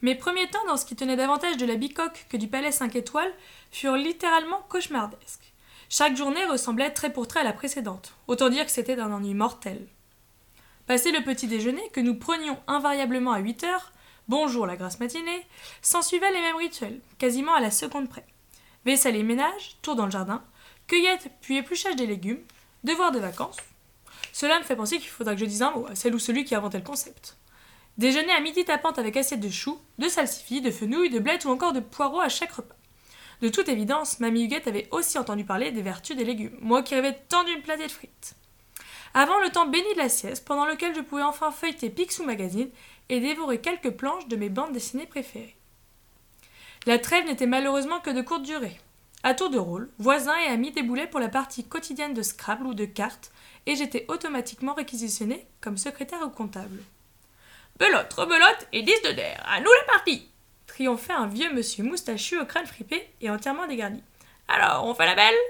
Mes premiers temps dans ce qui tenait davantage de la bicoque que du palais 5 étoiles furent littéralement cauchemardesques. Chaque journée ressemblait trait pour trait à la précédente. Autant dire que c'était d'un ennui mortel. Passé le petit déjeuner, que nous prenions invariablement à 8 heures, bonjour la grasse matinée, s'ensuivaient les mêmes rituels, quasiment à la seconde près. Vaisselle et ménage, tour dans le jardin, cueillette puis épluchage des légumes, devoir de vacances. Cela me fait penser qu'il faudra que je dise un mot à celle ou celui qui a inventé le concept. Déjeuner à midi tapante avec assiette de choux, de salsifis, de fenouil, de blettes ou encore de poireaux à chaque repas. De toute évidence, mamie Huguette avait aussi entendu parler des vertus des légumes, moi qui rêvais tant d'une platée de frites. Avant le temps béni de la sieste, pendant lequel je pouvais enfin feuilleter Picsou Magazine et dévorer quelques planches de mes bandes dessinées préférées. La trêve n'était malheureusement que de courte durée. À tour de rôle, voisins et amis déboulaient pour la partie quotidienne de Scrabble ou de cartes, et j'étais automatiquement réquisitionnée comme secrétaire ou comptable. Belote, rebelote et 10 de der, à nous la partie! Triomphait un vieux monsieur moustachu au crâne fripé et entièrement dégarni. Alors, on fait la belle?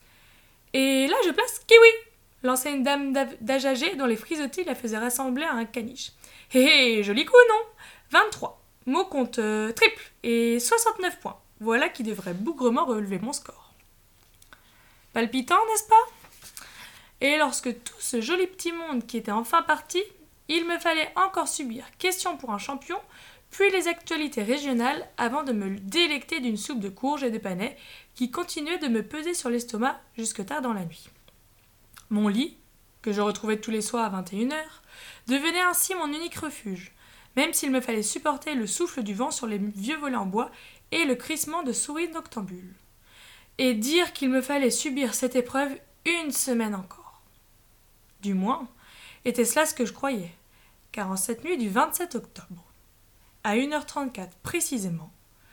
Et là, je place Kiwi! Lançait une dame d'âge âgé dont les frisottis la faisaient rassembler à un caniche. Hé hé, joli coup, non? 23. Mot compte triple et 69 points. Voilà qui devrait bougrement relever mon score. Palpitant, n'est-ce pas? Et lorsque tout ce joli petit monde qui était enfin parti, il me fallait encore subir question pour un champion, puis les actualités régionales avant de me délecter d'une soupe de courges et de panais qui continuait de me peser sur l'estomac jusque tard dans la nuit. Mon lit, que je retrouvais tous les soirs à 21h, devenait ainsi mon unique refuge, même s'il me fallait supporter le souffle du vent sur les vieux volets en bois et le crissement de souris noctambules. Et dire qu'il me fallait subir cette épreuve une semaine encore. Du moins, était cela ce que je croyais, car en cette nuit du 27 octobre, à 1h34 précisément,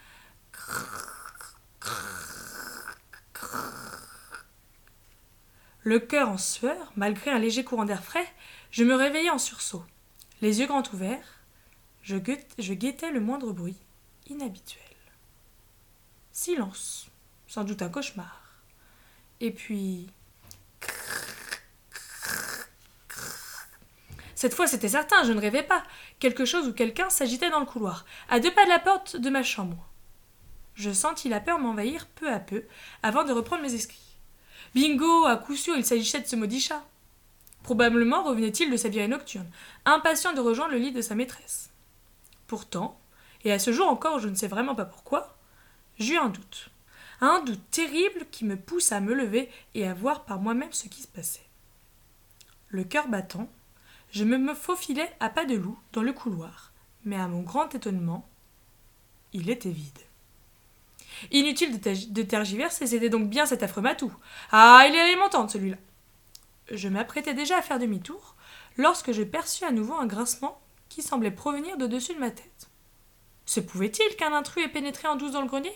le cœur en sueur, malgré un léger courant d'air frais, je me réveillai en sursaut. Les yeux grands ouverts, je guettais le moindre bruit inhabituel. Silence, sans doute un cauchemar. Et puis... Cette fois, c'était certain, je ne rêvais pas. Quelque chose ou quelqu'un s'agitait dans le couloir, à 2 pas de la porte de ma chambre. Je sentis la peur m'envahir peu à peu, avant de reprendre mes esprits. Bingo, à coup sûr, il s'agissait de ce maudit chat. Probablement revenait-il de sa virée nocturne, impatient de rejoindre le lit de sa maîtresse. Pourtant, et à ce jour encore je ne sais vraiment pas pourquoi, j'eus un doute terrible qui me poussa à me lever et à voir par moi-même ce qui se passait. Le cœur battant, je me faufilais à pas de loup dans le couloir, mais à mon grand étonnement, il était vide. Inutile de tergiverser, c'était donc bien cet affreux matou. Ah, il allait m'entendre celui-là. Je m'apprêtais déjà à faire demi-tour, lorsque je perçus à nouveau un grincement qui semblait provenir d'au-dessus de ma tête. Se pouvait-il qu'un intrus ait pénétré en douce dans le grenier?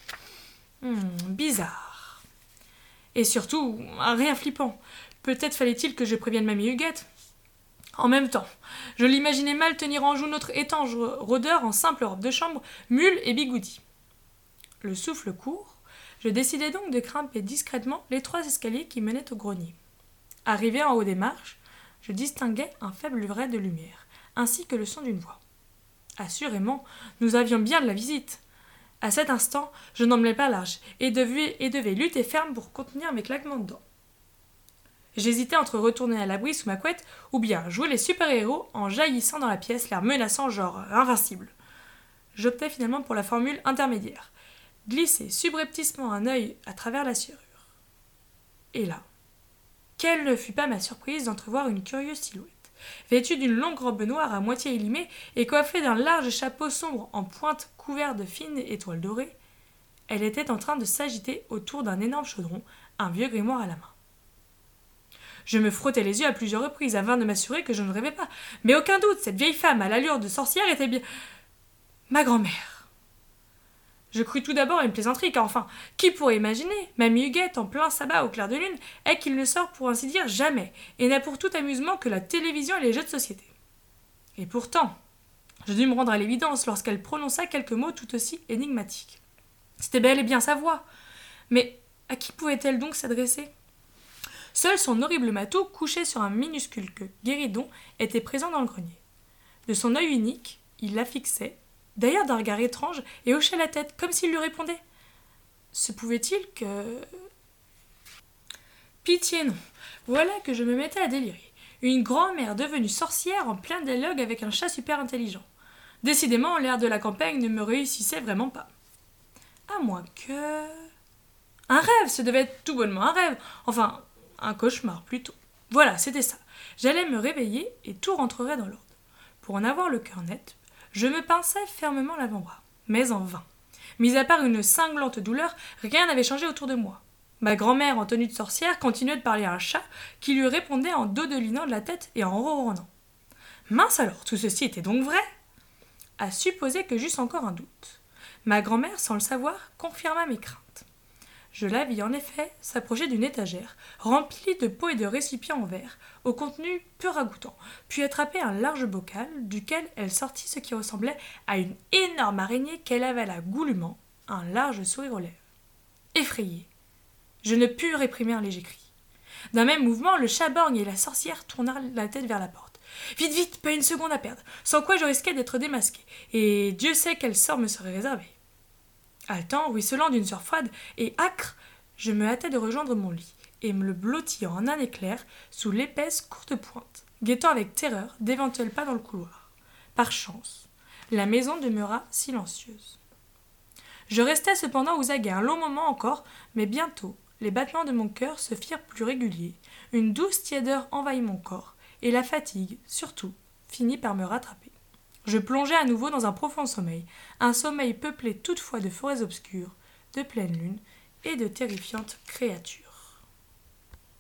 Bizarre. Et surtout, rien flippant. Peut-être fallait-il que je prévienne mamie Huguette. En même temps, je l'imaginais mal tenir en joue notre étanche rôdeur en simple robe de chambre, mule et bigoudi. Le souffle court, je décidai donc de grimper discrètement les 3 escaliers qui menaient au grenier. Arrivé en haut des marches, je distinguai un faible ray de lumière, ainsi que le son d'une voix. Assurément, nous avions bien de la visite. À cet instant, je n'emmenais pas large et devais lutter ferme pour contenir mes claquements de dents. J'hésitais entre retourner à l'abri sous ma couette ou bien jouer les super-héros en jaillissant dans la pièce, l'air menaçant, genre invincible. J'optai finalement pour la formule intermédiaire. Glisser subrepticement un œil à travers la serrure. Et là, quelle ne fut pas ma surprise d'entrevoir une curieuse silhouette, vêtue d'une longue robe noire à moitié élimée et coiffée d'un large chapeau sombre en pointe couvert de fines étoiles dorées. Elle était en train de s'agiter autour d'un énorme chaudron, un vieux grimoire à la main. Je me frottais les yeux à plusieurs reprises afin de m'assurer que je ne rêvais pas, mais aucun doute, cette vieille femme à l'allure de sorcière était bien ma grand-mère. Je crus tout d'abord à une plaisanterie, car enfin, qui pourrait imaginer, mamie Huguette, en plein sabbat au clair de lune, est qu'il ne sort pour ainsi dire jamais, et n'a pour tout amusement que la télévision et les jeux de société. Et pourtant, je dus me rendre à l'évidence lorsqu'elle prononça quelques mots tout aussi énigmatiques. C'était bel et bien sa voix, mais à qui pouvait-elle donc s'adresser? Seul son horrible matou, couché sur un minuscule guéridon, était présent dans le grenier. De son œil unique, il la fixait, d'ailleurs d'un regard étrange, et hochait la tête, comme s'il lui répondait. Se pouvait-il que... Pitié non, voilà que je me mettais à délirer. Une grand-mère devenue sorcière en plein dialogue avec un chat super intelligent. Décidément, l'air de la campagne ne me réussissait vraiment pas. À moins que... Un rêve, ce devait être tout bonnement un rêve. Enfin, un cauchemar plutôt. Voilà, c'était ça. J'allais me réveiller et tout rentrerait dans l'ordre. Pour en avoir le cœur net, je me pinçais fermement l'avant-bras. Mais en vain. Mis à part une cinglante douleur, rien n'avait changé autour de moi. Ma grand-mère, en tenue de sorcière, continuait de parler à un chat qui lui répondait en dodelinant de la tête et en ronronnant. Mince alors, tout ceci était donc vrai? À supposer que j'eusse encore un doute. Ma grand-mère, sans le savoir, confirma mes craintes. Je la vis en effet s'approcher d'une étagère remplie de pots et de récipients en verre, au contenu peu ragoûtant, puis attraper un large bocal duquel elle sortit ce qui ressemblait à une énorme araignée qu'elle avala goulûment, un large sourire aux lèvres. Effrayée, je ne pus réprimer un léger cri. D'un même mouvement, le chat-borgne et la sorcière tournèrent la tête vers la porte. Vite, vite, pas une seconde à perdre, sans quoi je risquais d'être démasqué, et Dieu sait quel sort me serait réservé. Haletant, ruisselant d'une sueur froide et âcre, je me hâtai de rejoindre mon lit, et me le blottis en un éclair sous l'épaisse courte pointe, guettant avec terreur d'éventuels pas dans le couloir. Par chance, la maison demeura silencieuse. Je restai cependant aux aguets un long moment encore, mais bientôt, les battements de mon cœur se firent plus réguliers, une douce tiédeur envahit mon corps, et la fatigue, surtout, finit par me rattraper. Je plongeai à nouveau dans un profond sommeil, un sommeil peuplé toutefois de forêts obscures, de pleine lune et de terrifiantes créatures.